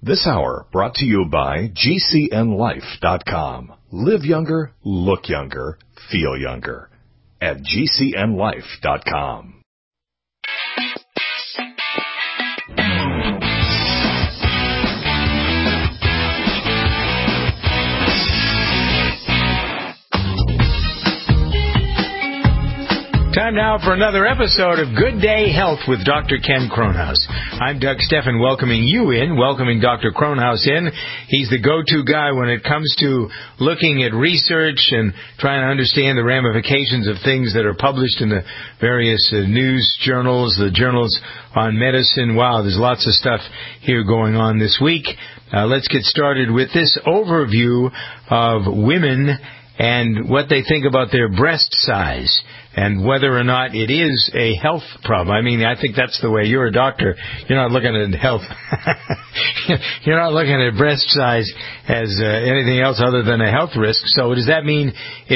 This hour brought to you by GCNLife.com. Live younger, look younger, feel younger. At GCNLife.com. Time now for another episode of Good Day Health with Dr. Ken Kronhaus. I'm Doug Steffen, welcoming Dr. Kronhaus in. He's the go-to guy when it comes to looking at research and trying to understand the ramifications of things that are published in the various news journals, the journals on medicine. Wow, there's lots of stuff here going on this week. Let's get started with this overview of women and what they think about their breast size and whether or not it is a health problem. I mean, I think that's the way. You're a doctor. You're not looking at health. You're not looking at breast size as anything else other than a health risk. So does that mean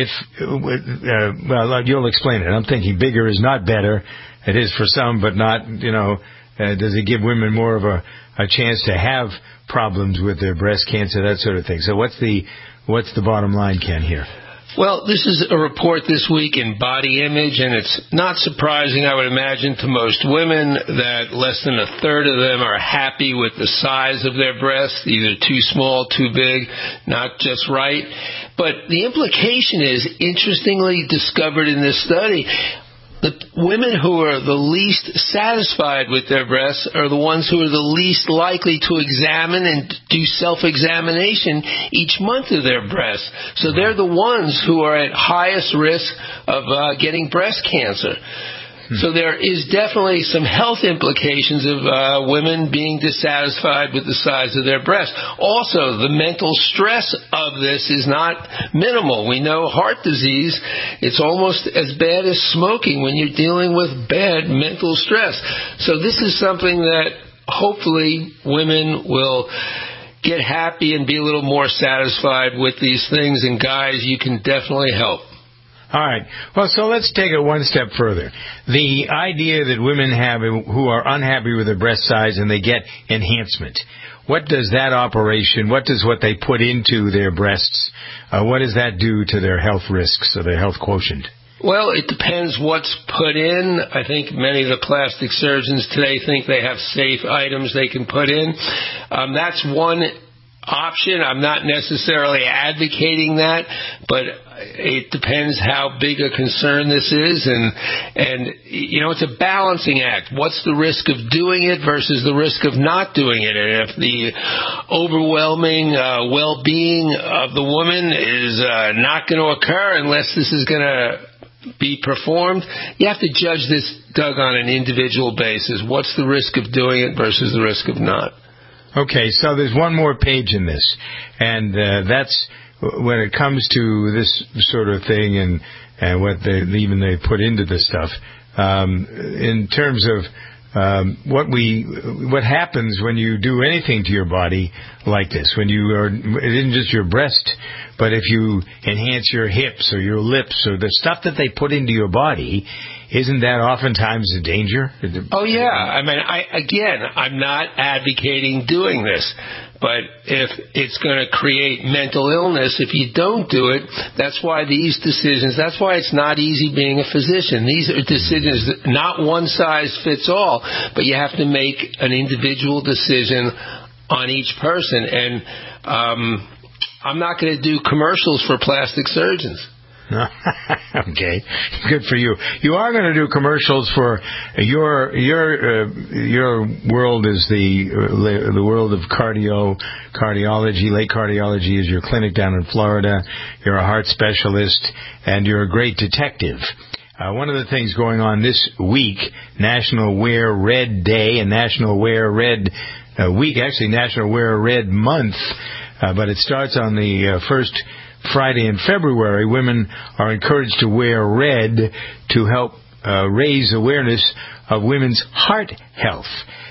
well, you'll explain it. I'm thinking bigger is not better. It is for some, but not, does it give women more of a chance to have problems with their breast cancer, that sort of thing? So what's the bottom line, Ken, here? Well, this is a report this week in Body Image, and it's not surprising, I would imagine, to most women that less than a third of them are happy with the size of their breasts, either too small, too big, not just right. But the implication is, interestingly discovered in this study, the women who are the least satisfied with their breasts are the ones who are the least likely to examine and do self-examination each month of their breasts. So they're the ones who are at highest risk of getting breast cancer. So there is definitely some health implications of women being dissatisfied with the size of their breasts. Also, the mental stress of this is not minimal. We know heart disease, it's almost as bad as smoking when you're dealing with bad mental stress. So this is something that hopefully women will get happy and be a little more satisfied with these things. And guys, you can definitely help. All right. Well, so let's take it one step further. The idea that women have who are unhappy with their breast size and they get enhancement. What does that operation, what they put into their breasts, what does that do to their health risks or their health quotient? Well, it depends what's put in. I think many of the plastic surgeons today think they have safe items they can put in. That's one option. I'm not necessarily advocating that, but it depends how big a concern this is, and it's a balancing act. What's the risk of doing it versus the risk of not doing it? And if the overwhelming well-being of the woman is not going to occur unless this is going to be performed, you have to judge this, Doug, on an individual basis. What's the risk of doing it versus the risk of not? Okay, so there's one more page in this, and that's when it comes to this sort of thing and what they put into this stuff, in terms of what happens when you do anything to your body like this, when it isn't just your breast, but if you enhance your hips or your lips or the stuff that they put into your body, isn't that oftentimes a danger? Oh, yeah. I mean, I'm not advocating doing this. But if it's going to create mental illness, if you don't do it, that's why that's why it's not easy being a physician. These are decisions, not one size fits all, but you have to make an individual decision on each person. And I'm not going to do commercials for plastic surgeons. Okay, good for you. You are going to do commercials for your world is the world of cardiology. Lake Cardiology is your clinic down in Florida. You're a heart specialist, and you're a great detective. One of the things going on this week, National Wear Red Day and National Wear Red Week, actually National Wear Red Month, but it starts on the first Friday in February. Women are encouraged to wear red to help raise awareness of women's heart health.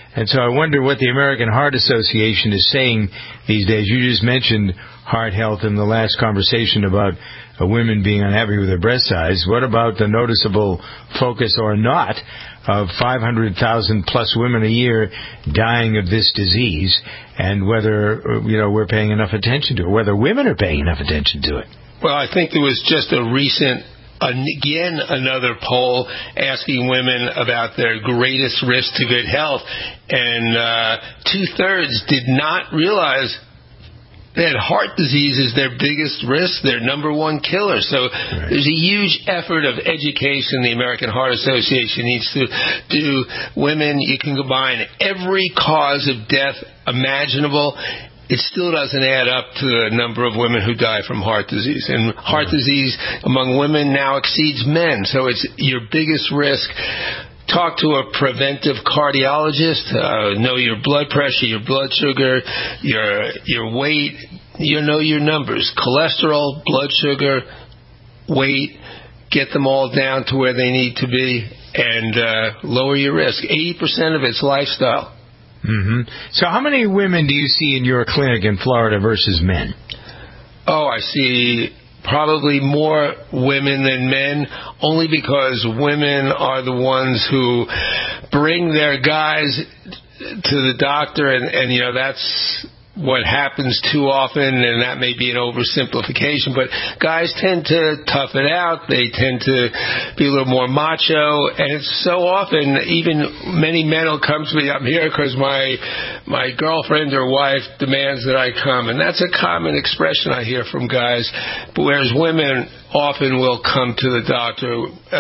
And so I wonder what the American Heart Association is saying these days. You just mentioned heart health in the last conversation about women being unhappy with their breast size. What about the noticeable focus or not of 500,000 plus women a year dying of this disease, and whether we're paying enough attention to it, whether women are paying enough attention to it? Well, I think there was just a recent, another poll asking women about their greatest risk to good health, and 2/3 did not realize that heart disease is their biggest risk, their number one killer. So there's a huge effort of education the American Heart Association needs to do. Women, you can combine every cause of death imaginable. It still doesn't add up to the number of women who die from heart disease. And heart disease among women now exceeds men. So it's your biggest risk. Talk to a preventive cardiologist. Know your blood pressure, your blood sugar, your weight. Know your numbers. Cholesterol, blood sugar, weight. Get them all down to where they need to be and lower your risk. 80% of it's lifestyle. Mm-hmm. So how many women do you see in your clinic in Florida versus men? Oh, I see probably more women than men, only because women are the ones who bring their guys to the doctor, and that's what happens too often, and that may be an oversimplification, but guys tend to tough it out. They tend to be a little more macho, and it's so often, even many men will come to me, I'm here because my girlfriend or wife demands that I come, and that's a common expression I hear from guys, but whereas women often will come to the doctor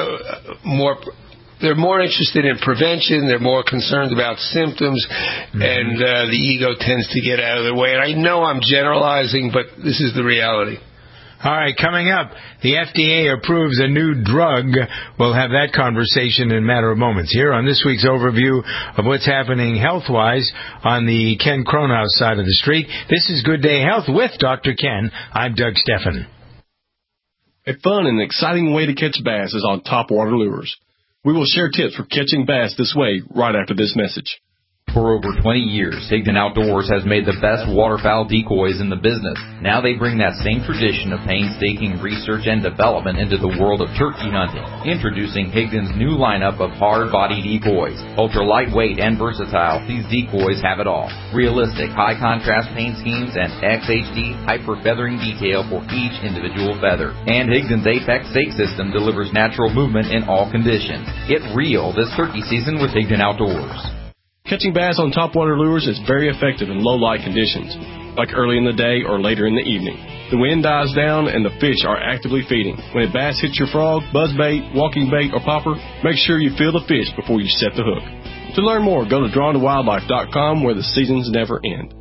they're more interested in prevention. They're more concerned about symptoms, and the ego tends to get out of their way. And I know I'm generalizing, but this is the reality. All right, coming up, the FDA approves a new drug. We'll have that conversation in a matter of moments here on this week's overview of what's happening health-wise on the Ken Kronhaus side of the street. This is Good Day Health with Dr. Ken. I'm Doug Steffen. A fun and exciting way to catch bass is on topwater lures. We will share tips for catching bass this way right after this message. For over 20 years, Higdon Outdoors has made the best waterfowl decoys in the business. Now they bring that same tradition of painstaking research and development into the world of turkey hunting. Introducing Higdon's new lineup of hard-body decoys. Ultra lightweight and versatile, these decoys have it all. Realistic, high-contrast paint schemes and XHD hyper-feathering detail for each individual feather. And Higdon's Apex Stake System delivers natural movement in all conditions. Get real this turkey season with Higdon Outdoors. Catching bass on topwater lures is very effective in low-light conditions, like early in the day or later in the evening. The wind dies down and the fish are actively feeding. When a bass hits your frog, buzzbait, walking bait, or popper, make sure you feel the fish before you set the hook. To learn more, go to drawntowildlife.com, where the seasons never end.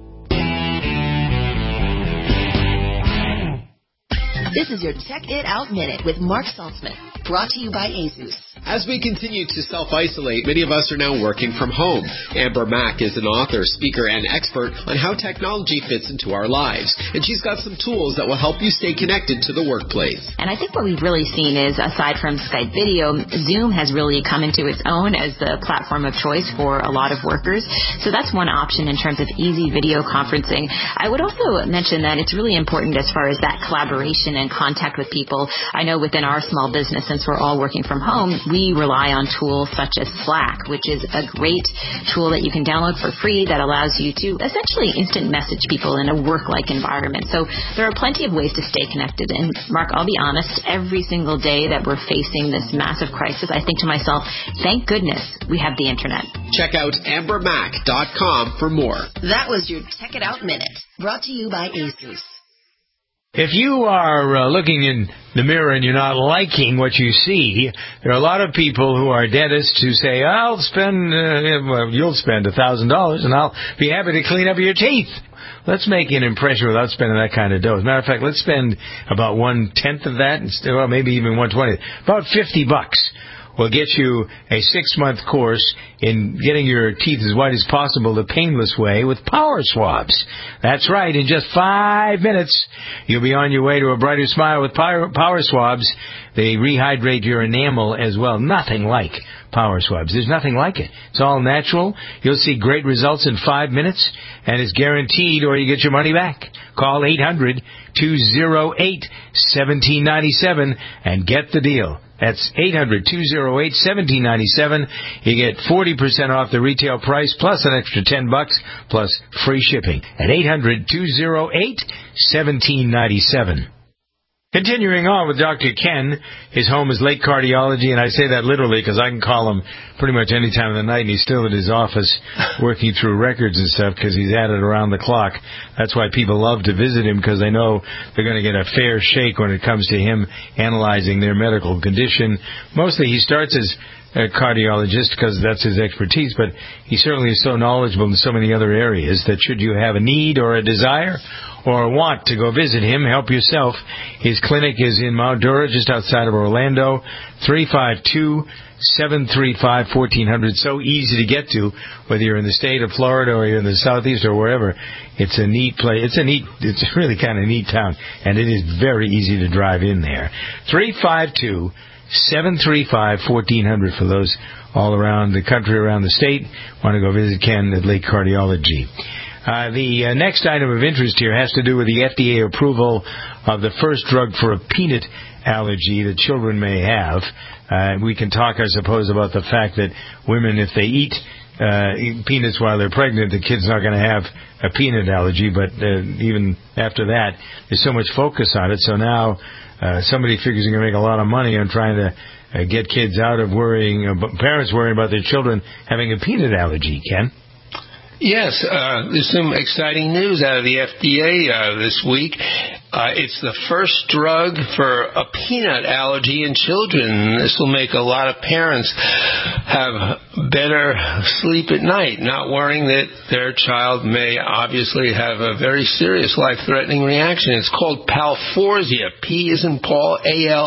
This is your Check It Out Minute with Mark Saltzman, brought to you by ASUS. As we continue to self-isolate, many of us are now working from home. Amber Mack is an author, speaker, and expert on how technology fits into our lives. And she's got some tools that will help you stay connected to the workplace. And I think what we've really seen is, aside from Skype video, Zoom has really come into its own as the platform of choice for a lot of workers. So that's one option in terms of easy video conferencing. I would also mention that it's really important as far as that collaboration and contact with people. I know within our small business, since we're all working from home, we rely on tools such as Slack, which is a great tool that you can download for free that allows you to essentially instant message people in a work-like environment. So there are plenty of ways to stay connected. And Mark, I'll be honest, every single day that we're facing this massive crisis, I think to myself, thank goodness we have the internet. Check out ambermack.com for more. That was your Check It Out Minute, brought to you by ASUS. If you are looking in the mirror and you're not liking what you see, there are a lot of people who are dentists who say, you'll spend $1,000 and I'll be happy to clean up your teeth. Let's make an impression without spending that kind of dough. As a matter of fact, let's spend about 1/10 of that, maybe even 1/20, about $50. will get you a 6-month course in getting your teeth as white as possible the painless way with Power Swabs. That's right. In just 5 minutes, you'll be on your way to a brighter smile with Power Swabs. They rehydrate your enamel as well. Nothing like Power Swabs. There's nothing like it. It's all natural. You'll see great results in 5 minutes, and it's guaranteed or you get your money back. Call 800-208-1797 and get the deal. That's 800-208-1797. You get 40% off the retail price plus an extra $10 plus free shipping at 800-208-1797. Continuing on with Dr. Ken, his home is Lake Cardiology, and I say that literally because I can call him pretty much any time of the night, and he's still at his office working through records and stuff because he's at it around the clock. That's why people love to visit him, because they know they're going to get a fair shake when it comes to him analyzing their medical condition. Mostly he starts as a cardiologist because that's his expertise, but he certainly is so knowledgeable in so many other areas that should you have a need or a desire or want to go visit him, help yourself, his clinic is in Mount Dora, just outside of Orlando, 352-735-1400. So easy to get to, whether you're in the state of Florida or you're in the southeast or wherever. It's a neat place. It's a really kind of neat town, and it is very easy to drive in there. 352-735-1400 for those all around the country, around the state. Want to go visit Ken at Lake Cardiology. The next item of interest here has to do with the FDA approval of the first drug for a peanut allergy that children may have. We can talk, I suppose, about the fact that women, if they eat peanuts while they're pregnant, the kid's not going to have a peanut allergy. But even after that, there's so much focus on it. So now somebody figures they're going to make a lot of money on trying to get kids out of parents worrying about their children having a peanut allergy. Ken? Yes, there's some exciting news out of the FDA this week. It's the first drug for a peanut allergy in children. This will make a lot of parents have better sleep at night, not worrying that their child may obviously have a very serious life-threatening reaction. It's called Palforzia. P as in Paul,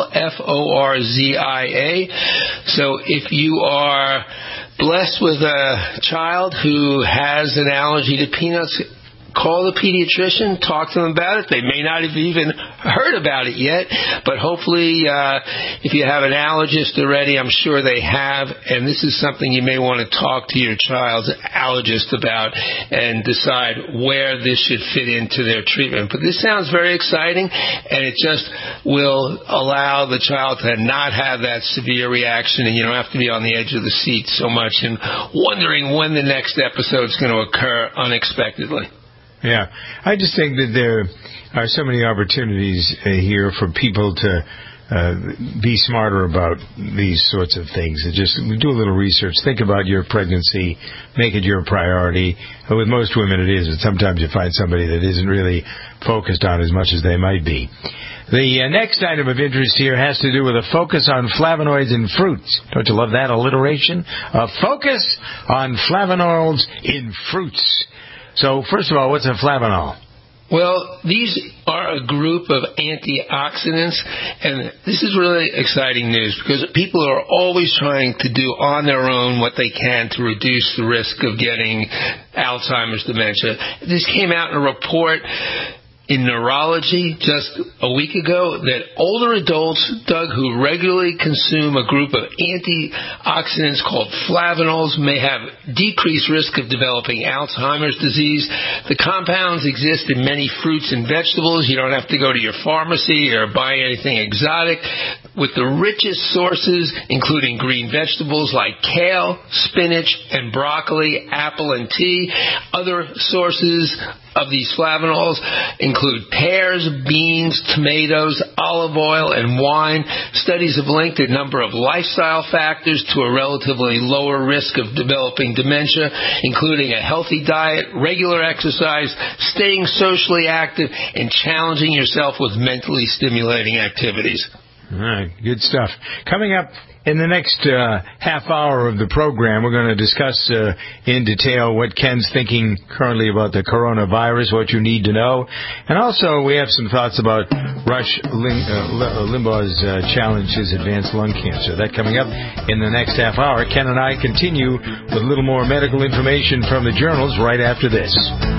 Alforzia. So if you are blessed with a child who has an allergy to peanuts, call the pediatrician, talk to them about it. They may not have even heard about it yet, but hopefully if you have an allergist already, I'm sure they have, and this is something you may want to talk to your child's allergist about and decide where this should fit into their treatment. But this sounds very exciting, and it just will allow the child to not have that severe reaction, and you don't have to be on the edge of the seat so much and wondering when the next episode is going to occur unexpectedly. Yeah, I just think that there are so many opportunities here for people to be smarter about these sorts of things. Just do a little research. Think about your pregnancy. Make it your priority. With most women it is, but sometimes you find somebody that isn't really focused on as much as they might be. The next item of interest here has to do with a focus on flavonoids in fruits. Don't you love that alliteration? A focus on flavonoids in fruits. So, first of all, what's a flavanol? Well, these are a group of antioxidants, and this is really exciting news because people are always trying to do on their own what they can to reduce the risk of getting Alzheimer's dementia. This came out in a report in Neurology just a week ago that older adults, Doug, who regularly consume a group of antioxidants called flavanols may have decreased risk of developing Alzheimer's disease. The compounds exist in many fruits and vegetables. You don't have to go to your pharmacy or buy anything exotic. With the richest sources, including green vegetables like kale, spinach, and broccoli, apple, and tea. Other sources of these flavanols include pears, beans, tomatoes, olive oil, and wine. Studies have linked a number of lifestyle factors to a relatively lower risk of developing dementia, including a healthy diet, regular exercise, staying socially active, and challenging yourself with mentally stimulating activities. All right, good stuff. Coming up in the next half hour of the program, we're going to discuss in detail what Ken's thinking currently about the coronavirus, what you need to know. And also, we have some thoughts about Rush Limbaugh's challenge, his advanced lung cancer. That coming up in the next half hour. Ken and I continue with a little more medical information from the journals right after this.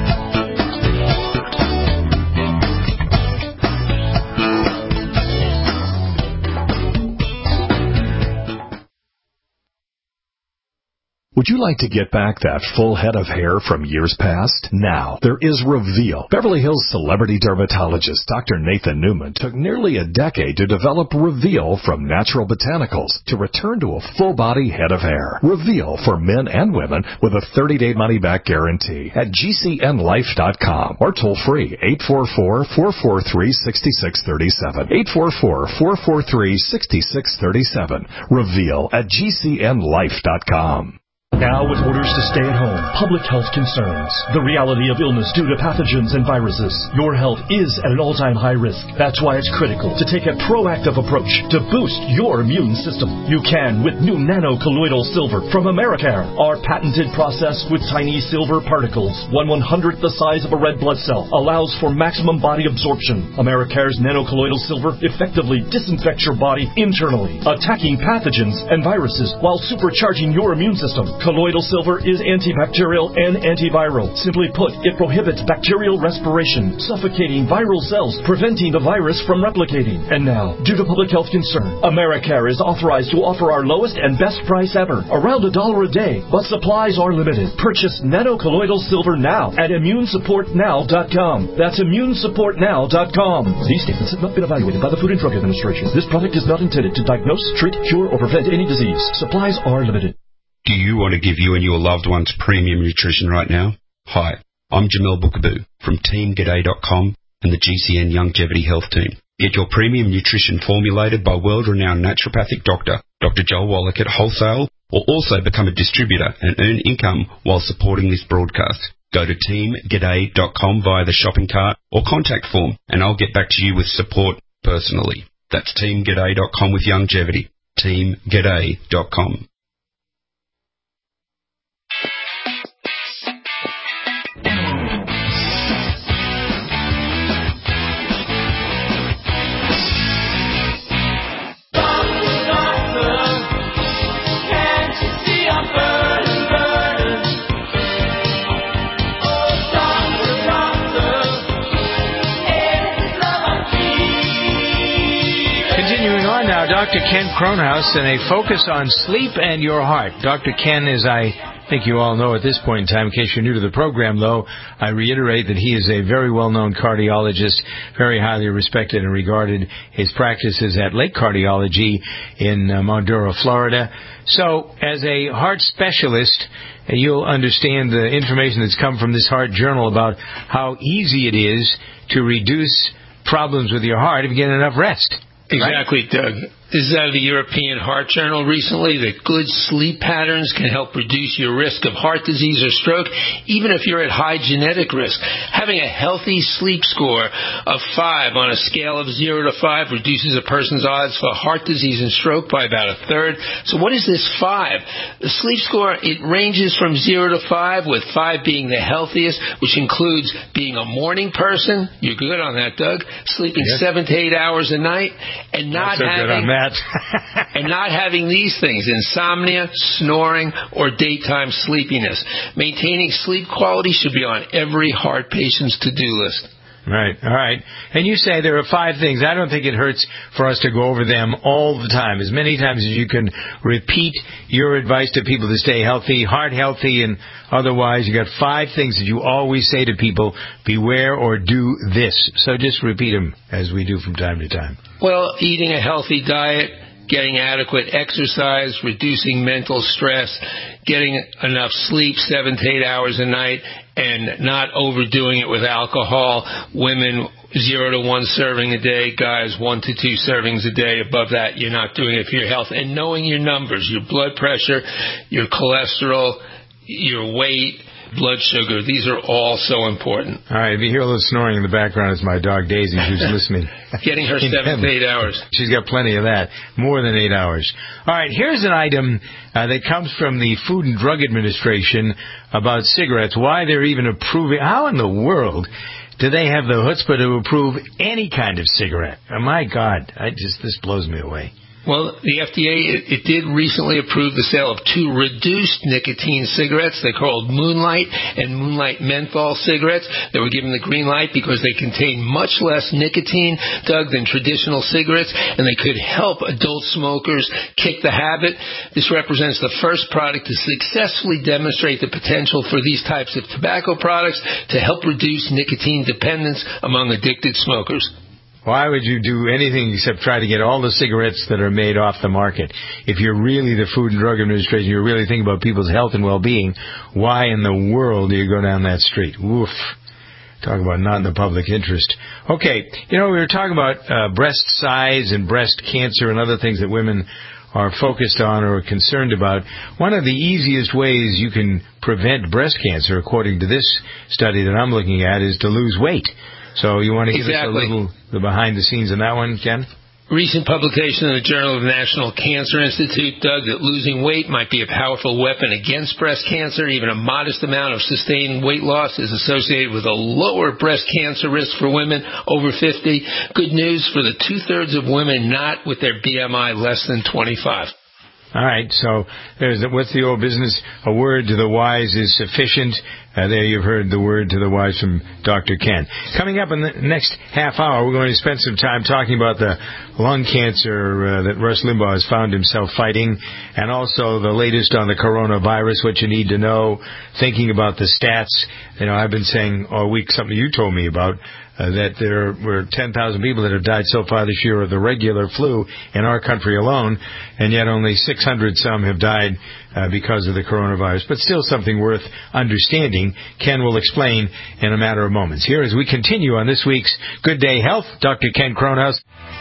Would you like to get back that full head of hair from years past? Now, there is Reveal. Beverly Hills celebrity dermatologist Dr. Nathan Newman took nearly a decade to develop Reveal from natural botanicals to return to a full-body head of hair. Reveal for men and women with a 30-day money-back guarantee at GCNlife.com or toll-free 844-443-6637. 844-443-6637. Reveal at GCNlife.com. Now with orders to stay at home, public health concerns, the reality of illness due to pathogens and viruses, your health is at an all-time high risk. That's why it's critical to take a proactive approach to boost your immune system. You can with new nano-colloidal silver from Americare. Our patented process with tiny silver particles, 1/100th the size of a red blood cell, allows for maximum body absorption. Americare's nano-colloidal silver effectively disinfects your body internally, attacking pathogens and viruses while supercharging your immune system. Colloidal silver is antibacterial and antiviral. Simply put, it prohibits bacterial respiration, suffocating viral cells, preventing the virus from replicating. And now, due to public health concern, Americare is authorized to offer our lowest and best price ever, around $1 a day, but supplies are limited. Purchase nano-colloidal silver now at immunesupportnow.com. That's immunesupportnow.com. These statements have not been evaluated by the Food and Drug Administration. This product is not intended to diagnose, treat, cure, or prevent any disease. Supplies are limited. Do you want to give you and your loved ones premium nutrition right now? Hi, I'm Jamel Bookaboo from TeamGaday.com and the GCN Longevity Health Team. Get your premium nutrition formulated by world-renowned naturopathic doctor, Dr. Joel Wallach at wholesale, or also become a distributor and earn income while supporting this broadcast. Go to TeamGaday.com via the shopping cart or contact form, and I'll get back to you with support personally. That's TeamGaday.com with longevity. TeamGaday.com. Dr. Ken Kronhaus and a focus on sleep and your heart. Dr. Ken, as I think you all know at this point in time, in case you're new to the program, though, I reiterate that he is a very well-known cardiologist, very highly respected and regarded. His practice is at Lake Cardiology in Monduro, Florida. So, as a heart specialist, you'll understand the information that's come from this Heart Journal about how easy it is to reduce problems with your heart if you get enough rest. Exactly, Doug. This is out of the European Heart Journal recently, that good sleep patterns can help reduce your risk of heart disease or stroke, even if you're at high genetic risk. Having a healthy sleep score of 5 on a scale of 0 to 5 reduces a person's odds for heart disease and stroke by about a third. So what is this 5? The sleep score, it ranges from 0 to 5, with 5 being the healthiest, which includes being a morning person. You're good on that, Doug. Sleeping 7 to 8 hours a night, and not and not having these things: insomnia, snoring, or daytime sleepiness. Maintaining sleep quality should be on every heart patient's to-do list. Right, all right. And you say there are 5 things. I don't think it hurts for us to go over them all the time, as many times as you can repeat your advice to people to stay healthy, heart healthy, and otherwise. You got 5 things that you always say to people: beware or do this. So just repeat them as we do from time to time. Well, eating a healthy diet, getting adequate exercise, reducing mental stress, getting enough sleep, 7 to 8 hours a night, and not overdoing it with alcohol. Women, 0 to 1 serving a day. Guys, 1 to 2 servings a day. Above that, you're not doing it for your health. And knowing your numbers, your blood pressure, your cholesterol, your weight, blood sugar. These are all so important. All right, if you hear a little snoring in the background, it's my dog Daisy who's listening. Getting her 7 to 8 hours. She's got plenty of that, more than 8 hours. All right, here's an item that comes from the Food and Drug Administration about cigarettes, why they're even approving. How in the world do they have the chutzpah to approve any kind of cigarette? Oh, my God, this blows me away. Well, the FDA, it did recently approve the sale of 2 reduced nicotine cigarettes. They're called Moonlight and Moonlight Menthol cigarettes. They were given the green light because they contain much less nicotine, Doug, than traditional cigarettes, and they could help adult smokers kick the habit. This represents the first product to successfully demonstrate the potential for these types of tobacco products to help reduce nicotine dependence among addicted smokers. Why would you do anything except try to get all the cigarettes that are made off the market? If you're really the Food and Drug Administration, you're really thinking about people's health and well-being, why in the world do you go down that street? Woof. Talk about not in the public interest. Okay, we were talking about breast size and breast cancer and other things that women are focused on or concerned about. One of the easiest ways you can prevent breast cancer, according to this study that I'm looking at, is to lose weight. So you want to give us a little the behind the scenes on that one, Ken? Recent publication in the Journal of the National Cancer Institute, Doug, that losing weight might be a powerful weapon against breast cancer. Even a modest amount of sustained weight loss is associated with a lower breast cancer risk for women over 50. Good news for the 2/3 of women not with their BMI less than 25. All right, so what's the old business? A word to the wise is sufficient. There you've heard the word to the wise from Dr. Ken. Coming up in the next half hour, we're going to spend some time talking about the lung cancer that Rush Limbaugh has found himself fighting, and also the latest on the coronavirus, what you need to know, thinking about the stats. I've been saying all week something you told me about, that there were 10,000 people that have died so far this year of the regular flu in our country alone, and yet only 600 some have died because of the coronavirus. But still something worth understanding. Ken will explain in a matter of moments. Here as we continue on this week's Good Day Health, Dr. Ken Kronhaus.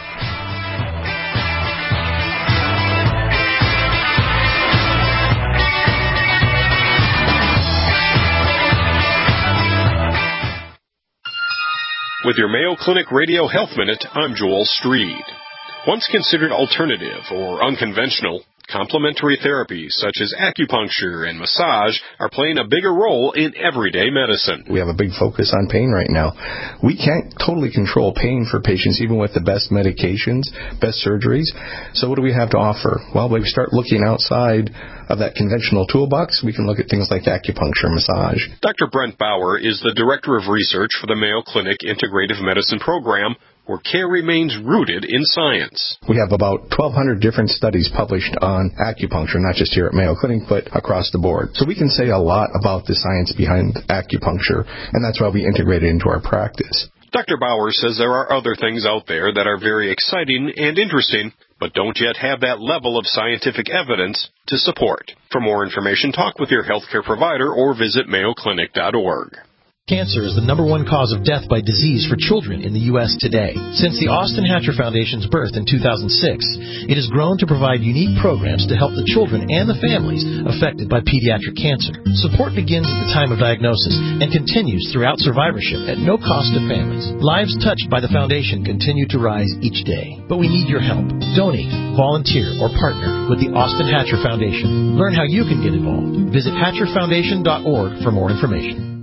With your Mayo Clinic Radio Health Minute, I'm Joel Streed. Once considered alternative or unconventional, complementary therapies such as acupuncture and massage are playing a bigger role in everyday medicine. We have a big focus on pain right now. We can't totally control pain for patients, even with the best medications, best surgeries. So what do we have to offer? Well, when we start looking outside of that conventional toolbox, we can look at things like acupuncture, massage. Dr. Brent Bauer is the Director of Research for the Mayo Clinic Integrative Medicine Program, where care remains rooted in science. We have about 1,200 different studies published on acupuncture, not just here at Mayo Clinic, but across the board. So we can say a lot about the science behind acupuncture, and that's why we integrate it into our practice. Dr. Bauer says there are other things out there that are very exciting and interesting, but don't yet have that level of scientific evidence to support. For more information, talk with your healthcare provider or visit mayoclinic.org. Cancer is the #1 cause of death by disease for children in the U.S. today. Since the Austin Hatcher Foundation's birth in 2006, it has grown to provide unique programs to help the children and the families affected by pediatric cancer. Support begins at the time of diagnosis and continues throughout survivorship at no cost to families. Lives touched by the foundation continue to rise each day. But we need your help. Donate, volunteer, or partner with the Austin Hatcher Foundation. Learn how you can get involved. Visit hatcherfoundation.org for more information.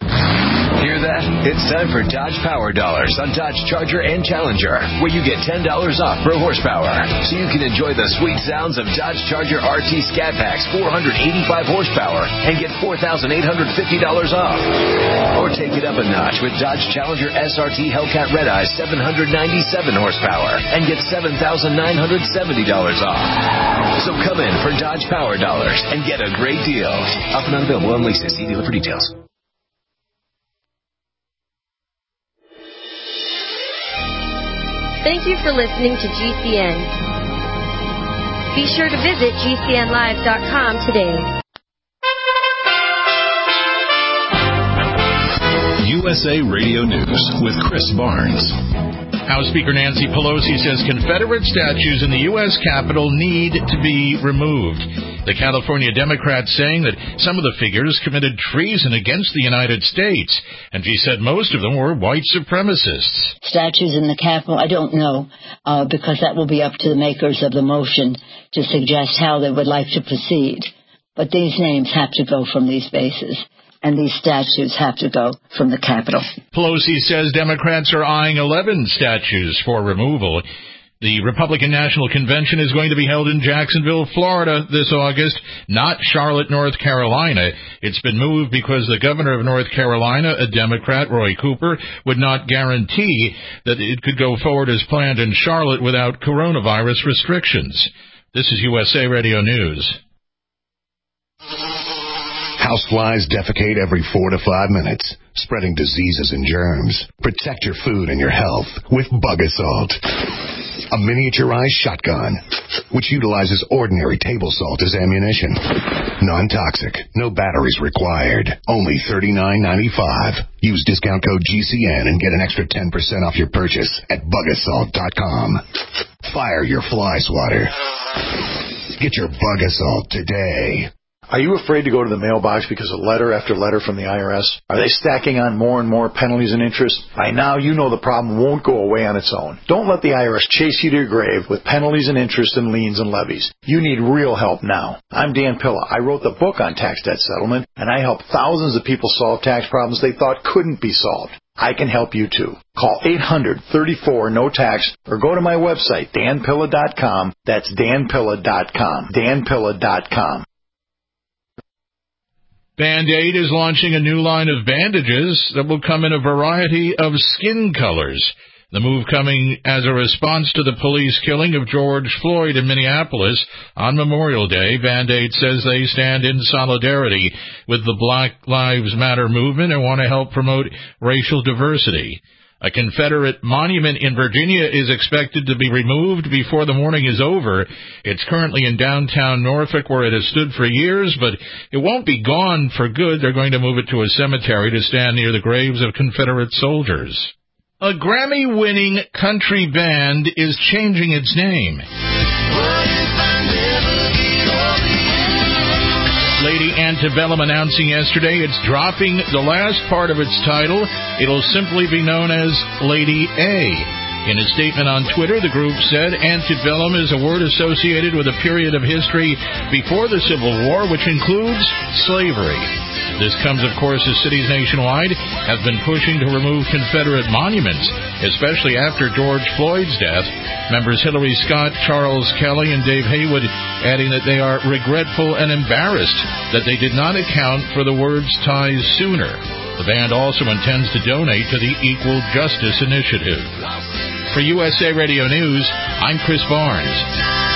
Hear that? It's time for Dodge Power Dollars on Dodge Charger and Challenger, where you get $10 off per horsepower, so you can enjoy the sweet sounds of Dodge Charger RT Scat Pack's 485 horsepower and get $4,850 off. Or take it up a notch with Dodge Challenger SRT Hellcat Red Eye 797 horsepower and get $7,970 off. So come in for Dodge Power Dollars and get a great deal. Offer not available on leases. See dealer for details. Thank you for listening to GCN. Be sure to visit GCNlive.com today. USA Radio News with Chris Barnes. House Speaker Nancy Pelosi says Confederate statues in the U.S. Capitol need to be removed. The California Democrats saying that some of the figures committed treason against the United States, and she said most of them were white supremacists. Statues in the Capitol, I don't know, because that will be up to the makers of the motion to suggest how they would like to proceed. But these names have to go from these bases, and these statues have to go from the Capitol. Pelosi says Democrats are eyeing 11 statues for removal. The Republican National Convention is going to be held in Jacksonville, Florida this August, not Charlotte, North Carolina. It's been moved because the governor of North Carolina, a Democrat, Roy Cooper, would not guarantee that it could go forward as planned in Charlotte without coronavirus restrictions. This is USA Radio News. Houseflies defecate every 4 to 5 minutes, spreading diseases and germs. Protect your food and your health with Bug Assault, a miniaturized shotgun which utilizes ordinary table salt as ammunition. Non-toxic, no batteries required. Only $39.95. Use discount code GCN and get an extra 10% off your purchase at bugassault.com. Fire your fly swatter. Get your Bug Assault today. Are you afraid to go to the mailbox because of letter after letter from the IRS? Are they stacking on more and more penalties and interest? By now, you know the problem won't go away on its own. Don't let the IRS chase you to your grave with penalties and interest and liens and levies. You need real help now. I'm Dan Pilla. I wrote the book on tax debt settlement, and I help thousands of people solve tax problems they thought couldn't be solved. I can help you too. Call 800-34-NO-TAX or go to my website, danpilla.com. That's danpilla.com. danpilla.com. Band-Aid is launching a new line of bandages that will come in a variety of skin colors. The move coming as a response to the police killing of George Floyd in Minneapolis on Memorial Day. Band-Aid says they stand in solidarity with the Black Lives Matter movement and want to help promote racial diversity. A Confederate monument in Virginia is expected to be removed before the morning is over. It's currently in downtown Norfolk where it has stood for years, but it won't be gone for good. They're going to move it to a cemetery to stand near the graves of Confederate soldiers. A Grammy-winning country band is changing its name. Lady Antebellum announcing yesterday it's dropping the last part of its title. It'll simply be known as Lady A. In a statement on Twitter, the group said antebellum is a word associated with a period of history before the Civil War, which includes slavery. This comes, of course, as cities nationwide have been pushing to remove Confederate monuments, especially after George Floyd's death. Members Hillary Scott, Charles Kelly, and Dave Haywood adding that they are regretful and embarrassed that they did not account for the word's ties sooner. The band also intends to donate to the Equal Justice Initiative. For USA Radio News, I'm Chris Barnes.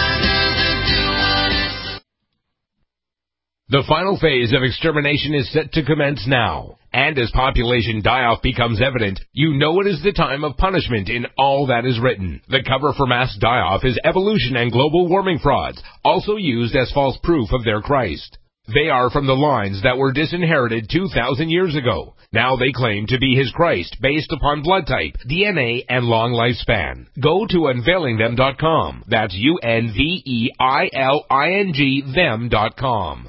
The final phase of extermination is set to commence now. And as population die-off becomes evident, you know it is the time of punishment in all that is written. The cover for mass die-off is evolution and global warming frauds, also used as false proof of their Christ. They are from the lines that were disinherited 2,000 years ago. Now they claim to be his Christ based upon blood type, DNA, and long lifespan. Go to unveilingthem.com. That's UNVEILING them.com.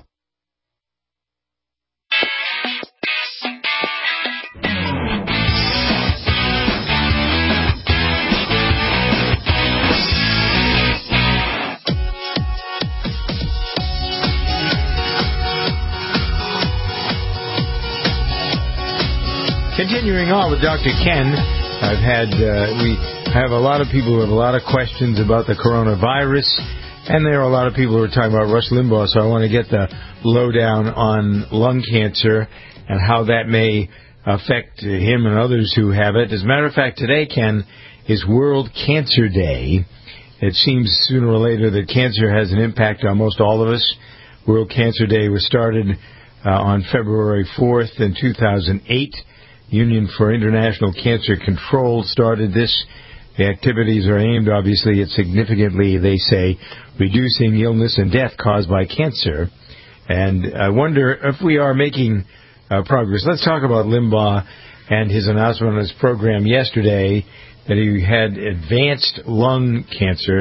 Continuing on with Dr. Ken, we have a lot of people who have a lot of questions about the coronavirus, and there are a lot of people who are talking about Rush Limbaugh, so I want to get the lowdown on lung cancer and how that may affect him and others who have it. As a matter of fact, today, Ken, is World Cancer Day. It seems sooner or later that cancer has an impact on most all of us. World Cancer Day was started on February 4th in 2008. Union for International Cancer Control started this. The activities are aimed, obviously, at significantly, they say, reducing illness and death caused by cancer. And I wonder if we are making progress. Let's talk about Limbaugh and his announcement on his program yesterday that he had advanced lung cancer.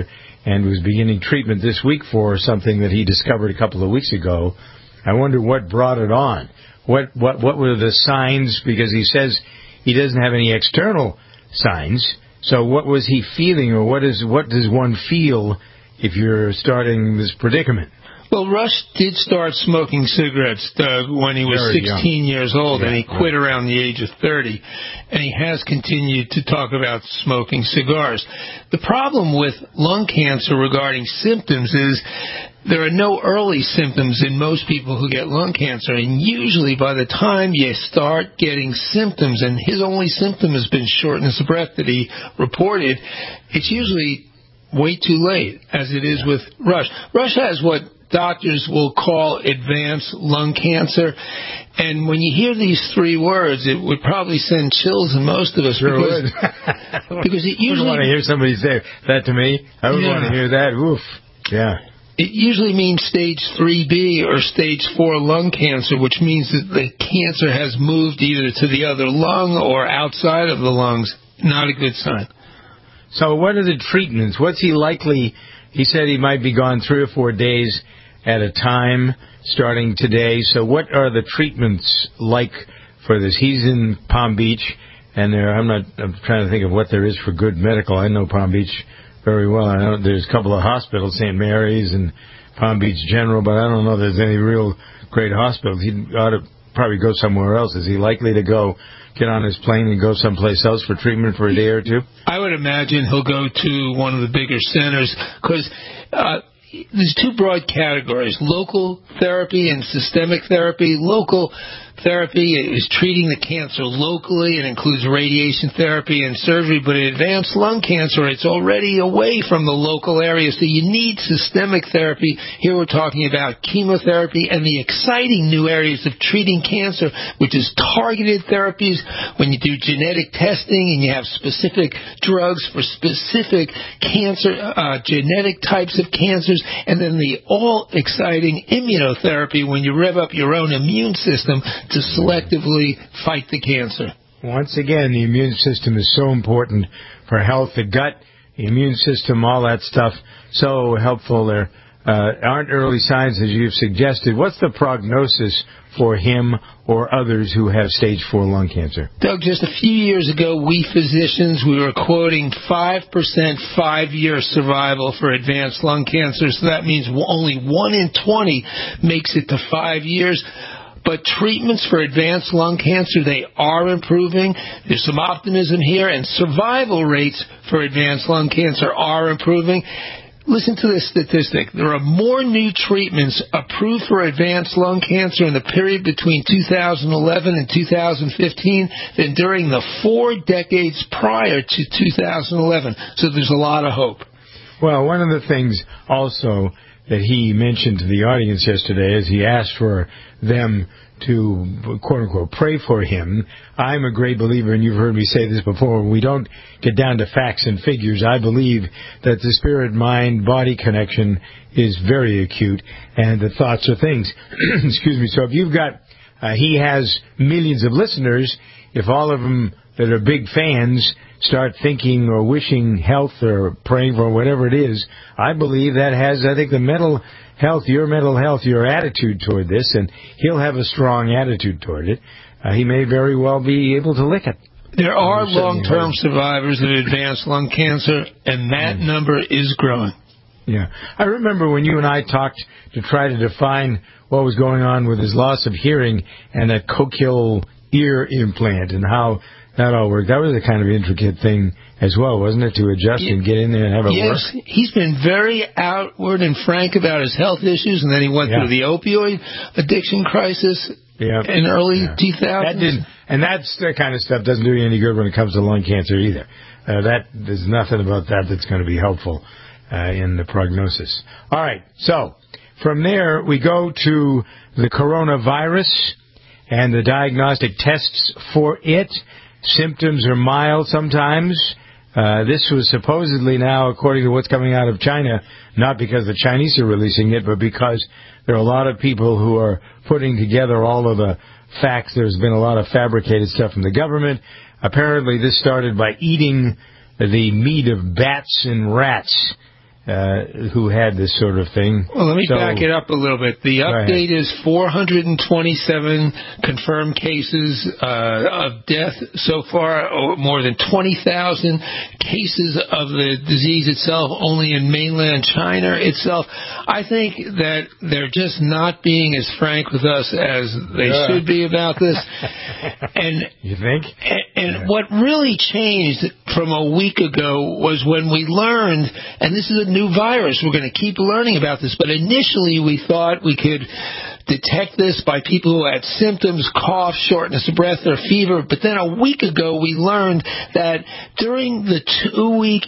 and was beginning treatment this week for something that he discovered a couple of weeks ago. I wonder what brought it on. What were the signs? Because he says he doesn't have any external signs. So what was he feeling, or what does one feel if you're starting this predicament? Well, Rush did start smoking cigarettes when he was 16 years old, and he quit around the age of 30. And he has continued to talk about smoking cigars. The problem with lung cancer regarding symptoms is there are no early symptoms in most people who get lung cancer, and usually by the time you start getting symptoms, and his only symptom has been shortness of breath that he reported, it's usually way too late, as it is with Rush. Rush has what doctors will call advanced lung cancer, and when you hear these three words, it would probably send chills in most of us. Sure would. Because it usually... I wouldn't want to hear somebody say that to me. I would want to hear that. Oof. Yeah. It usually means stage 3B or stage 4 lung cancer, which means that the cancer has moved either to the other lung or outside of the lungs. Not a good sign. So what are the treatments? What's he likely... He said he might be gone 3 or 4 days at a time starting today. So what are the treatments like for this? He's in Palm Beach, and I'm trying to think of what there is for good medical. I know Palm Beach very well. I know there's a couple of hospitals, St. Mary's and Palm Beach General, but I don't know there's any real great hospitals. He ought to probably go somewhere else. Is he likely to get on his plane and go someplace else for treatment for a day or two? I would imagine he'll go to one of the bigger centers, because there's two broad categories, local therapy and systemic therapy. Local therapy is treating the cancer locally and includes radiation therapy and surgery, but in advanced lung cancer, it's already away from the local area, so you need systemic therapy. Here we're talking about chemotherapy and the exciting new areas of treating cancer, which is targeted therapies, when you do genetic testing and you have specific drugs for specific cancer, genetic types of cancers, and then the all-exciting immunotherapy when you rev up your own immune system to selectively fight the cancer. Once again, the immune system is so important for health. The gut, the immune system, all that stuff, so helpful. There aren't early signs, as you've suggested. What's the prognosis for him or others who have stage 4 lung cancer? Doug, just a few years ago, we physicians, we were quoting 5% 5-year survival for advanced lung cancer. So that means only 1 in 20 makes it to 5 years. But treatments for advanced lung cancer, they are improving. There's some optimism here, and survival rates for advanced lung cancer are improving. Listen to this statistic. There are more new treatments approved for advanced lung cancer in the period between 2011 and 2015 than during the 4 decades prior to 2011. So there's a lot of hope. Well, one of the things also that he mentioned to the audience yesterday is he asked for them to, quote-unquote, pray for him. I'm a great believer, and you've heard me say this before, we don't get down to facts and figures. I believe that the spirit-mind-body connection is very acute, and the thoughts are things. Excuse me. So if you've got, he has millions of listeners, if all of them that are big fans start thinking or wishing health or praying for whatever it is, I believe that has, I think, the mental health, your attitude toward this, and he'll have a strong attitude toward it. He may very well be able to lick it. There are long-term survivors of advanced lung cancer, and that number is growing. Yeah. I remember when you and I talked to try to define what was going on with his loss of hearing and a cochlear ear implant and how that all worked. That was a kind of intricate thing as well, wasn't it, to adjust and get in there and have it work? Yes, he's been very outward and frank about his health issues, and then he went through the opioid addiction crisis in early 2000s. That's the kind of stuff doesn't do you any good when it comes to lung cancer either. There's nothing about that that's going to be helpful in the prognosis. All right, so from there we go to the coronavirus and the diagnostic tests for it. Symptoms are mild sometimes. This was supposedly now, according to what's coming out of China, not because the Chinese are releasing it, but because there are a lot of people who are putting together all of the facts. There's been a lot of fabricated stuff from the government. Apparently this started by eating the meat of bats and rats. who had this sort of thing. Well, let me back it up a little bit. The update is 427 confirmed cases of death so far, more than 20,000 cases of the disease itself only in mainland China itself. I think that they're just not being as frank with us as they should be about this. And you think? And what really changed from a week ago was when we learned, and this is a new virus, we're going to keep learning about this, but initially we thought we could detect this by people who had symptoms, cough, shortness of breath, or fever. But then a week ago we learned that during the 2-week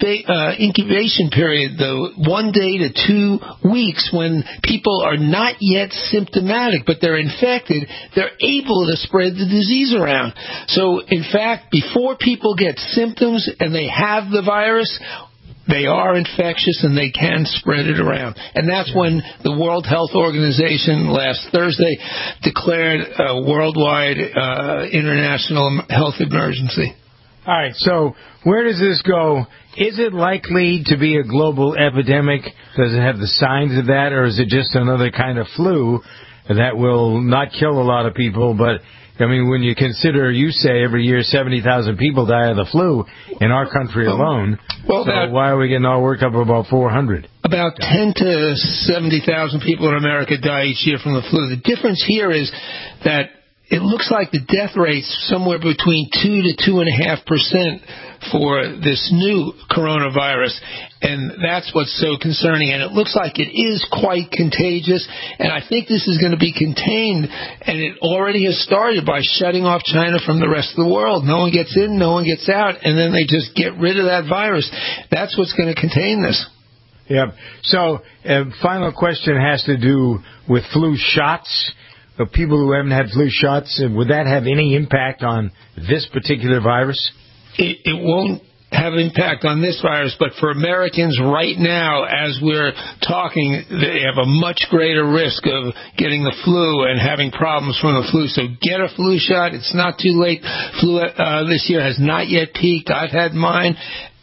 incubation period, the 1 day to 2 weeks, when people are not yet symptomatic but they're infected, they're able to spread the disease around. So in fact, before people get symptoms and they have the virus, they are infectious and they can spread it around. And that's when the World Health Organization last Thursday declared a worldwide international health emergency. All right, so where does this go? Is it likely to be a global epidemic? Does it have the signs of that, or is it just another kind of flu that will not kill a lot of people, but I mean, when you consider, you say every year 70,000 people die of the flu in our country alone, so why are we getting all worked up about 400? About 10 to 70,000 people in America die each year from the flu. The difference here is that it looks like the death rate's somewhere between 2 to 2.5% for this new coronavirus, and that's what's so concerning. And it looks like it is quite contagious, and I think this is going to be contained, and it already has started by shutting off China from the rest of the world. No one gets in, no one gets out, and then they just get rid of that virus. That's what's going to contain this. Yep. So, final question has to do with flu shots. For people who haven't had flu shots, would that have any impact on this particular virus? It won't have impact on this virus, but for Americans right now, as we're talking, they have a much greater risk of getting the flu and having problems from the flu. So get a flu shot. It's not too late. Flu this year has not yet peaked. I've had mine,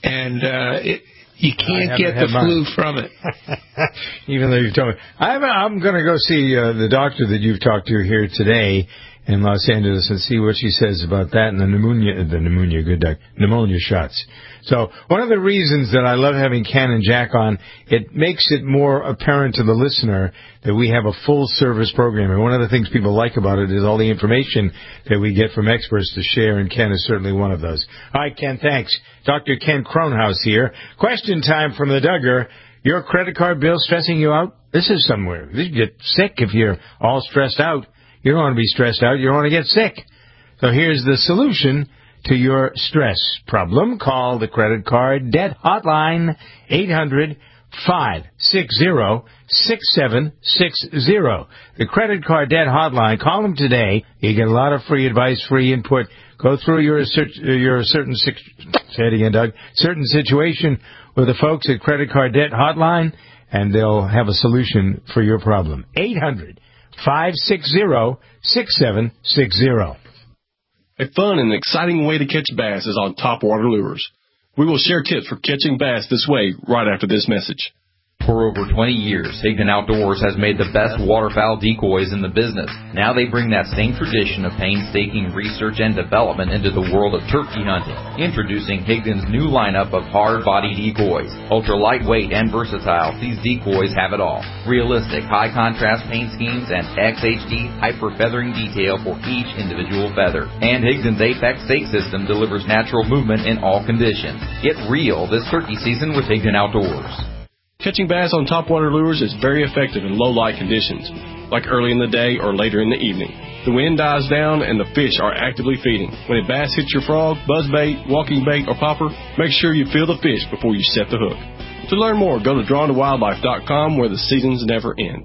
and you can't get the flu from it. Even though you've told me. I'm going to go see the doctor that you've talked to here today in Los Angeles and see what she says about that and the pneumonia shots. So one of the reasons that I love having Ken and Jack on, it makes it more apparent to the listener that we have a full-service program. And one of the things people like about it is all the information that we get from experts to share, and Ken is certainly one of those. All right, Ken, thanks. Dr. Ken Kronhaus here. Question time from the Duggar. Your credit card bill stressing you out? This is somewhere. You get sick if you're all stressed out. You don't want to be stressed out. You don't want to get sick. So here's the solution to your stress problem. Call the credit card debt hotline, 800-560-6760. The credit card debt hotline. Call them today. You get a lot of free advice, free input. Go through your certain certain situation with the folks at Credit Card Debt Hotline, and they'll have a solution for your problem. 800-560-6760. A fun and exciting way to catch bass is on Topwater Lures. We will share tips for catching bass this way right after this message. For over 20 years, Higdon Outdoors has made the best waterfowl decoys in the business. Now they bring that same tradition of painstaking research and development into the world of turkey hunting. Introducing Higdon's new lineup of hard-body decoys. Ultra lightweight and versatile, these decoys have it all. Realistic, high-contrast paint schemes and XHD hyper-feathering detail for each individual feather. And Higdon's Apex stake system delivers natural movement in all conditions. Get real this turkey season with Higdon Outdoors. Catching bass on topwater lures is very effective in low-light conditions, like early in the day or later in the evening. The wind dies down and the fish are actively feeding. When a bass hits your frog, buzzbait, walking bait, or popper, make sure you feel the fish before you set the hook. To learn more, go to drawntowildlife.com, where the seasons never end.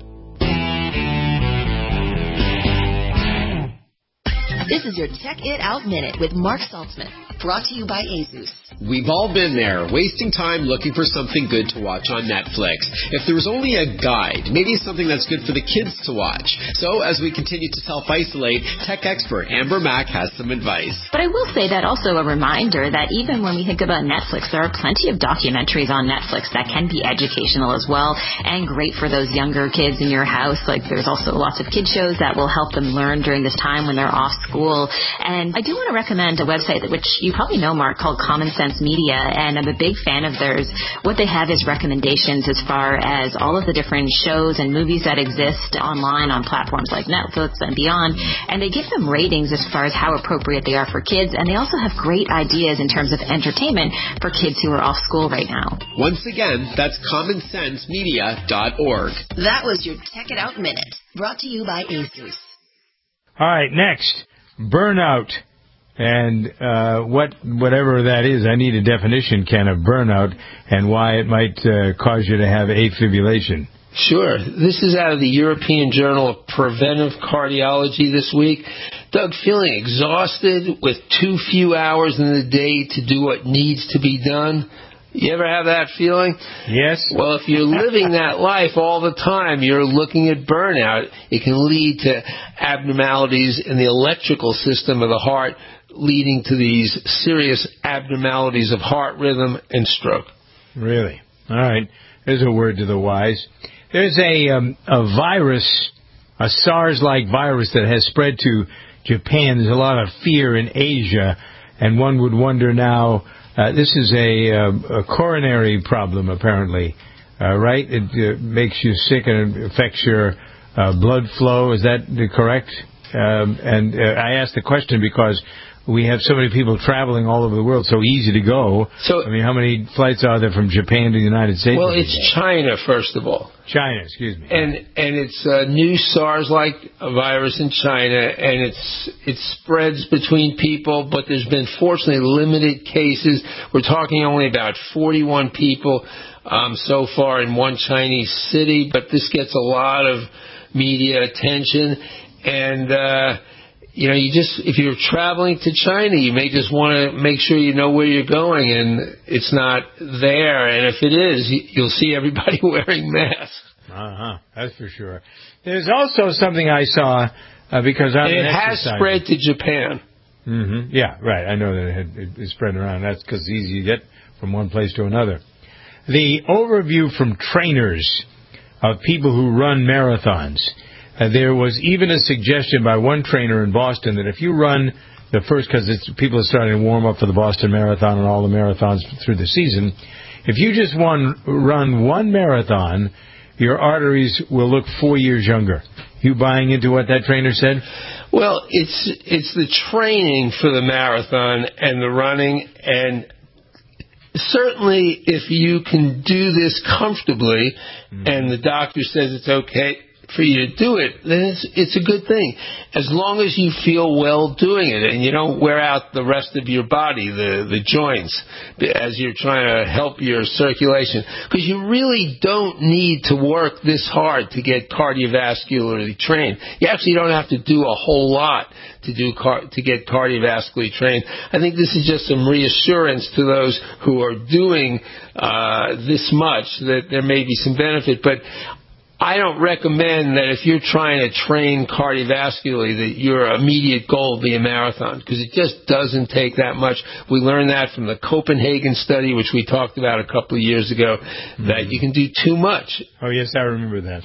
This is your Check It Out Minute with Mark Saltzman, brought to you by ASUS. We've all been there, wasting time looking for something good to watch on Netflix. If there was only a guide, maybe something that's good for the kids to watch. So as we continue to self-isolate, tech expert Amber Mack has some advice. But I will say that also a reminder that even when we think about Netflix, there are plenty of documentaries on Netflix that can be educational as well and great for those younger kids in your house. Like there's also lots of kid shows that will help them learn during this time when they're off school. And I do want to recommend a website which you probably know, Mark, called Common Sense Media, and I'm a big fan of theirs. What they have is recommendations as far as all of the different shows and movies that exist online on platforms like Netflix and beyond, and they give them ratings as far as how appropriate they are for kids, and they also have great ideas in terms of entertainment for kids who are off school right now. Once again, that's commonsensemedia.org. That was your Tech It Out Minute, brought to you by ASUS. All right, next, burnout. And whatever that is, I need a definition, Ken, of burnout and why it might cause you to have afibrillation. Sure. This is out of the European Journal of Preventive Cardiology this week. Doug, feeling exhausted with too few hours in the day to do what needs to be done? You ever have that feeling? Yes. Well, if you're living that life all the time, you're looking at burnout. It can lead to abnormalities in the electrical system of the heart, leading to these serious abnormalities of heart rhythm and stroke. Really? All right. There's a word to the wise. There's a virus, a SARS-like virus that has spread to Japan. There's a lot of fear in Asia, and one would wonder now, this is a coronary problem, apparently, right? It makes you sick and it affects your blood flow. Is that correct? And I asked the question because we have so many people traveling all over the world, so easy to go. So, I mean, how many flights are there from Japan to the United States? Well, it's China, first of all. China, excuse me. And it's a new SARS-like virus in China, and it spreads between people, but there's been fortunately limited cases. We're talking only about 41 people so far in one Chinese city, but this gets a lot of media attention, and if you're traveling to China, you may just want to make sure you know where you're going, and it's not there. And if it is, you'll see everybody wearing masks. That's for sure. There's also something I saw because it has spread to Japan. Mm-hmm. Yeah, right. I know that it spread around. That's because it's easy to get from one place to another. The overview from trainers of people who run marathons. There was even a suggestion by one trainer in Boston that if you run the first, because people are starting to warm up for the Boston Marathon and all the marathons through the season, if you just run one marathon, your arteries will look 4 years younger. You buying into what that trainer said? Well, it's the training for the marathon and the running, and certainly if you can do this comfortably and the doctor says it's okay for you to do it, then it's a good thing. As long as you feel well doing it and you don't wear out the rest of your body, the joints, as you're trying to help your circulation. Because you really don't need to work this hard to get cardiovascularly trained. You actually don't have to do a whole lot to get cardiovascularly trained. I think this is just some reassurance to those who are doing this much that there may be some benefit. But I don't recommend that if you're trying to train cardiovascularly that your immediate goal be a marathon, because it just doesn't take that much. We learned that from the Copenhagen study, which we talked about a couple of years ago, that you can do too much. Oh, yes, I remember that.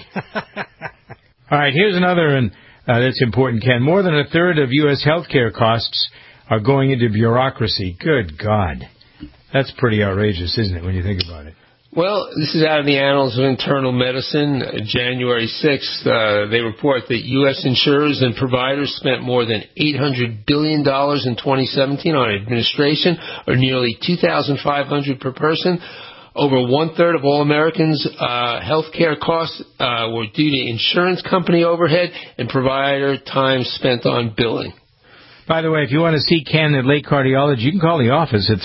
All right, here's another one that's important, Ken. More than a third of U.S. healthcare costs are going into bureaucracy. Good God. That's pretty outrageous, isn't it, when you think about it? Well, this is out of the Annals of Internal Medicine, January 6th. They report that U.S. insurers and providers spent more than $800 billion in 2017 on administration, or nearly $2,500 per person. Over one-third of all Americans' health care costs were due to insurance company overhead and provider time spent on billing. By the way, if you want to see Ken at Lake Cardiology, you can call the office at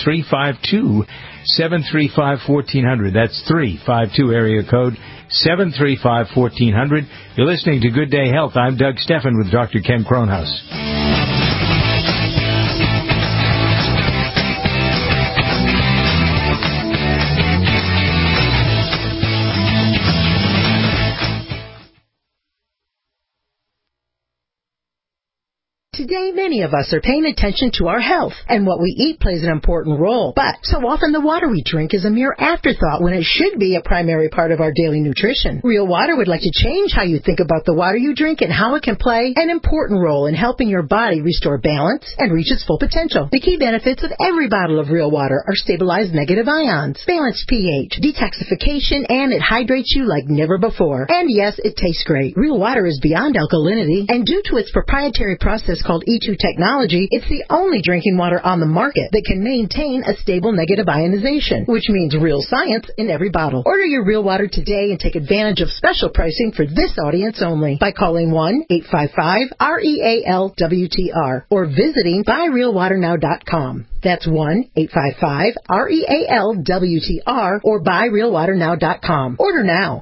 352-735-1400. That's 352 area code 735-1400. You're listening to Good Day Health. I'm Doug Steffen with Dr. Ken Kronhaus. Today, many of us are paying attention to our health, and what we eat plays an important role. But so often the water we drink is a mere afterthought when it should be a primary part of our daily nutrition. Real Water would like to change how you think about the water you drink and how it can play an important role in helping your body restore balance and reach its full potential. The key benefits of every bottle of Real Water are stabilized negative ions, balanced pH, detoxification, and it hydrates you like never before. And yes, it tastes great. Real Water is beyond alkalinity, and due to its proprietary process called E2 technology, it's the only drinking water on the market that can maintain a stable negative ionization, which means real science in every bottle. Order your Real Water today and take advantage of special pricing for this audience only by calling 1-855-REAL-WTR or visiting buyrealwaternow.com. That's 1-855-REAL-WTR or buyrealwaternow.com. Order now.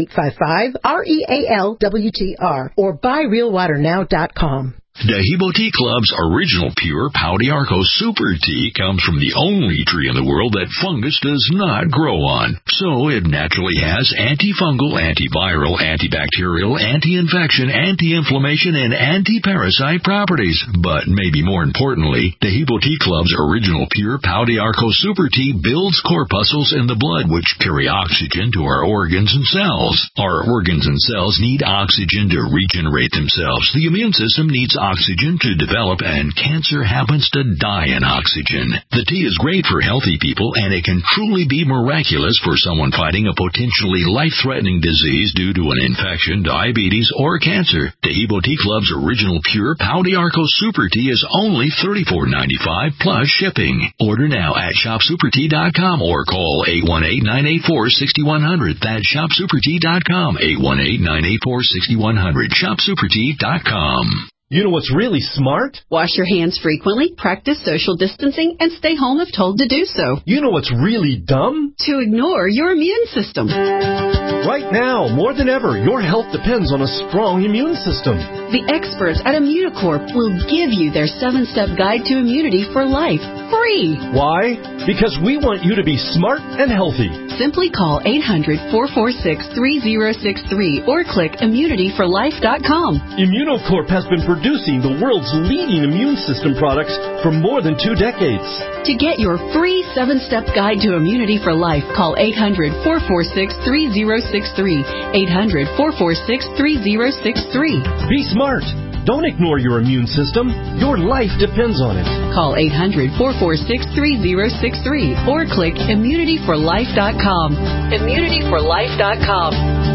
1-855-REAL-WTR or buyrealwaternow.com. Dahibo Tea Club's original pure Pau d'Arco Super Tea comes from the only tree in the world that fungus does not grow on. So it naturally has antifungal, antiviral, antibacterial, anti-infection, anti-inflammation, and anti-parasite properties. But maybe more importantly, Dahibo Tea Club's original pure Pau d'Arco Super Tea builds corpuscles in the blood which carry oxygen to our organs and cells. Our organs and cells need oxygen to regenerate themselves. The immune system needs oxygen to develop, and cancer happens to die in oxygen. The tea is great for healthy people, and it can truly be miraculous for someone fighting a potentially life-threatening disease due to an infection, diabetes, or cancer. Dahibo Tea Club's original pure Pau d'Arco Super Tea is only $34.95 plus shipping. Order now at shopsupertea.com or call 818-984-6100. That's shopsupertea.com, 818-984-6100, shopsupertea.com. You know what's really smart? Wash your hands frequently, practice social distancing, and stay home if told to do so. You know what's really dumb? To ignore your immune system. Right now, more than ever, your health depends on a strong immune system. The experts at Immunocorp will give you their 7-step guide to immunity for life, free. Why? Because we want you to be smart and healthy. Simply call 800-446-3063 or click immunityforlife.com. Immunocorp has been producing the world's leading immune system products for more than 2 decades. To get your free 7-step guide to immunity for life, call 800-446-3063. 800-446-3063. Be smart. Don't ignore your immune system. Your life depends on it. Call 800-446-3063 or click immunityforlife.com. Immunityforlife.com.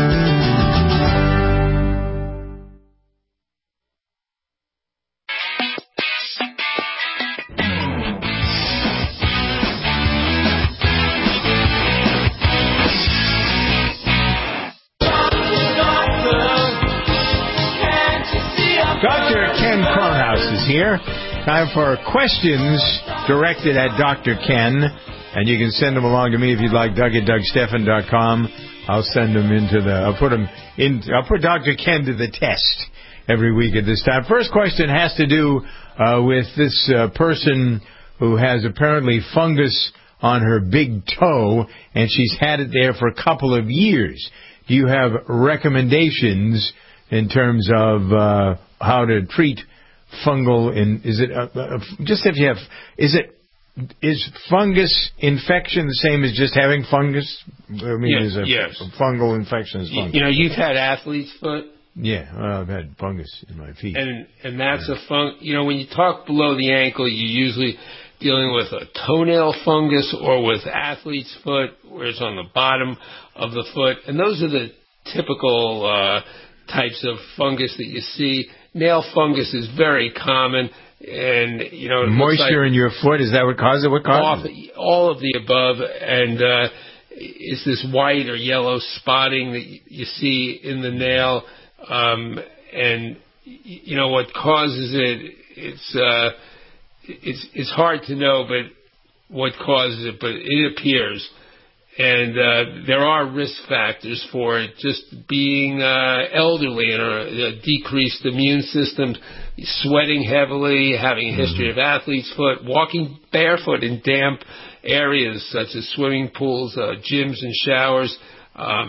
Dr. Ken Cronhaus is here. Time for questions directed at Dr. Ken. And you can send them along to me if you'd like, Doug at DougStephan.com. I'll send them I'll put Dr. Ken to the test every week at this time. First question has to do with this person who has apparently fungus on her big toe, and she's had it there for a couple of years. Do you have recommendations in terms of how to treat fungal? Is fungus infection the same as just having fungus? I mean, yes. Fungal infection is fungus. You know, you've had athlete's foot. Yeah, well, I've had fungus in my feet. And that's when you talk below the ankle, you're usually dealing with a toenail fungus or with athlete's foot, where it's on the bottom of the foot. And those are the typical types of fungus that you see. Nail fungus is very common, and moisture in your foot, is that what causes it? What causes it? All of the above, and it's this white or yellow spotting that you see in the nail, and what causes it. It's hard to know, but what causes it, but it appears. And there are risk factors for it, just being elderly and a decreased immune system, sweating heavily, having a history of athlete's foot, walking barefoot in damp areas such as swimming pools, gyms and showers,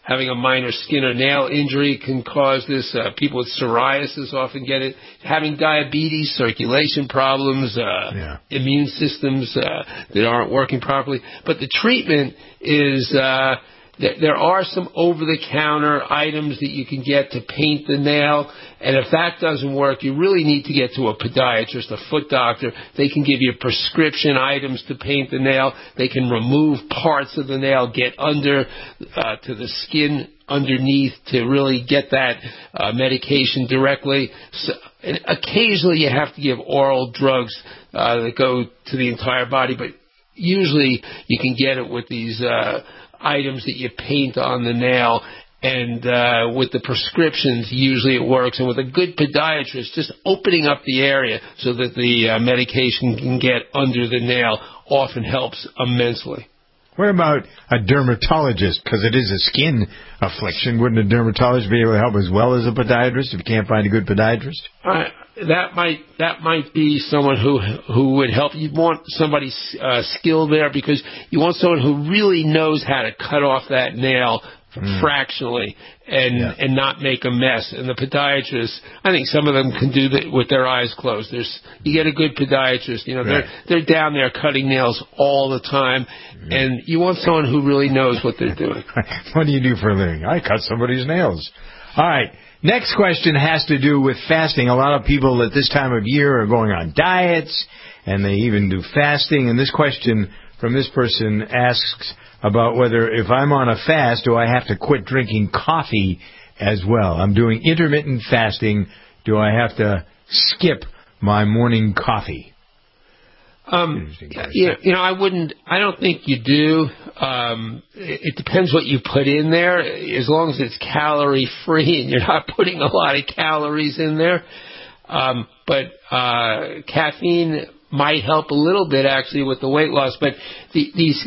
having a minor skin or nail injury can cause this. People with psoriasis often get it. Having diabetes, circulation problems, immune systems that aren't working properly. But the treatment is there are some over-the-counter items that you can get to paint the nail. And if that doesn't work, you really need to get to a podiatrist, a foot doctor. They can give you prescription items to paint the nail. They can remove parts of the nail, get under to the skin underneath to really get that medication directly. So, and occasionally you have to give oral drugs that go to the entire body, but usually you can get it with these items that you paint on the nail, and with the prescriptions, usually it works. And with a good podiatrist, just opening up the area so that the medication can get under the nail often helps immensely. What about a dermatologist? Because it is a skin affliction. Wouldn't a dermatologist be able to help as well as a podiatrist if you can't find a good podiatrist? That might be someone who would help. You want somebody skilled there because you want someone who really knows how to cut off that nail fractionally and not make a mess. And the podiatrist, I think some of them can do that with their eyes closed. You get a good podiatrist, they're down there cutting nails all the time, and you want someone who really knows what they're doing. What do you do for a living? I cut somebody's nails. All right. Next question has to do with fasting. A lot of people at this time of year are going on diets, and they even do fasting. And this question from this person asks about whether if I'm on a fast, do I have to quit drinking coffee as well? I'm doing intermittent fasting. Do I have to skip my morning coffee? I wouldn't. I don't think you do. It depends what you put in there. As long as it's calorie free and you're not putting a lot of calories in there. But caffeine might help a little bit actually with the weight loss. But these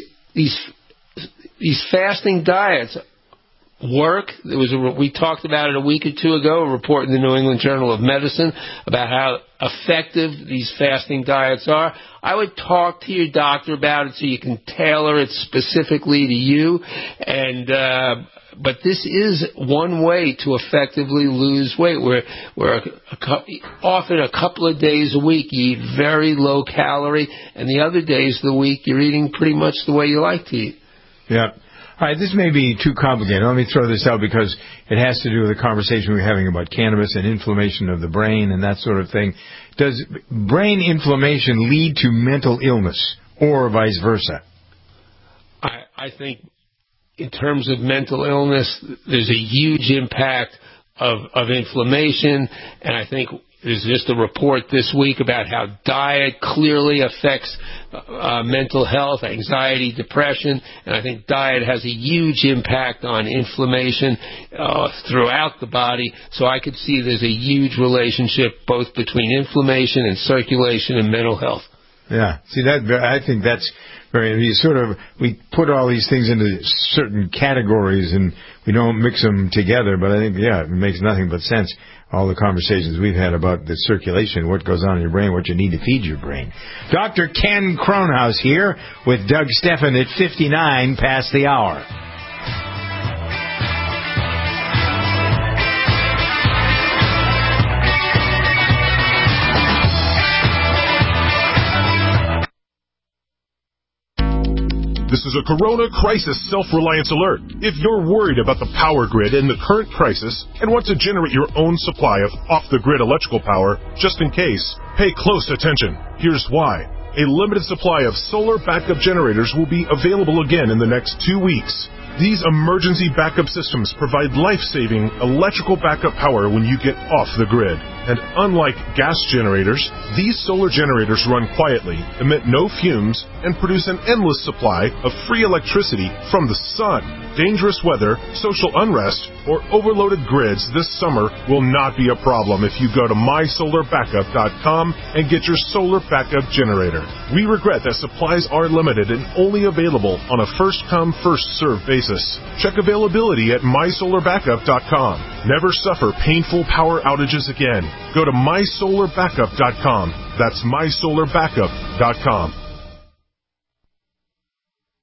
fasting diets work. We talked about it a week or two ago, a report in the New England Journal of Medicine about how effective these fasting diets are. I would talk to your doctor about it so you can tailor it specifically to you. But this is one way to effectively lose weight, where often a couple of days a week you eat very low calorie, and the other days of the week you're eating pretty much the way you like to eat. Yeah. All right, this may be too complicated. Let me throw this out because it has to do with the conversation we were having about cannabis and inflammation of the brain and that sort of thing. Does brain inflammation lead to mental illness or vice versa? I think in terms of mental illness, there's a huge impact of inflammation, and I think there's just a report this week about how diet clearly affects mental health, anxiety, depression, and I think diet has a huge impact on inflammation throughout the body. So I could see there's a huge relationship both between inflammation and circulation and mental health. Yeah, see that. I think that's very. We put all these things into certain categories and we don't mix them together. But I think it makes nothing but sense. All the conversations we've had about the circulation, what goes on in your brain, what you need to feed your brain. Dr. Ken Kronhaus here with Doug Steffen at 59 past the hour. This is a Corona Crisis Self-Reliance Alert. If you're worried about the power grid in the current crisis and want to generate your own supply of off-the-grid electrical power, just in case, pay close attention. Here's why. A limited supply of solar backup generators will be available again in the next 2 weeks. These emergency backup systems provide life-saving electrical backup power when you get off the grid. And unlike gas generators, these solar generators run quietly, emit no fumes, and produce an endless supply of free electricity from the sun. Dangerous weather, social unrest, or overloaded grids this summer will not be a problem if you go to mysolarbackup.com and get your solar backup generator. We regret that supplies are limited and only available on a first-come, first-served basis. Check availability at mysolarbackup.com. Never suffer painful power outages again. Go to mysolarbackup.com. That's mysolarbackup.com.